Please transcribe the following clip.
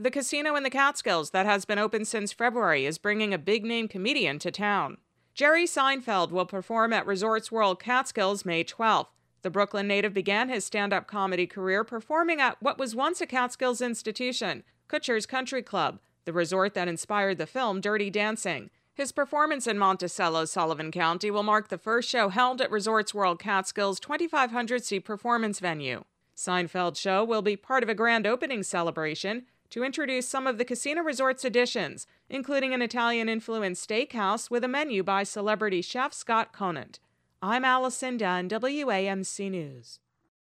The casino in the Catskills that has been open since February is bringing a big-name comedian to town. Jerry Seinfeld will perform at Resorts World Catskills May 12th. The Brooklyn native began his stand-up comedy career performing at what was once a Catskills institution, Kutcher's Country Club, the resort that inspired the film Dirty Dancing. His performance in Monticello, Sullivan County will mark the first show held at Resorts World Catskills' 2,500-seat performance venue. Seinfeld's show will be part of a grand opening celebration to introduce some of the casino resort's additions, including an Italian-influenced steakhouse with a menu by celebrity chef Scott Conant. I'm Allison Dunn, WAMC News.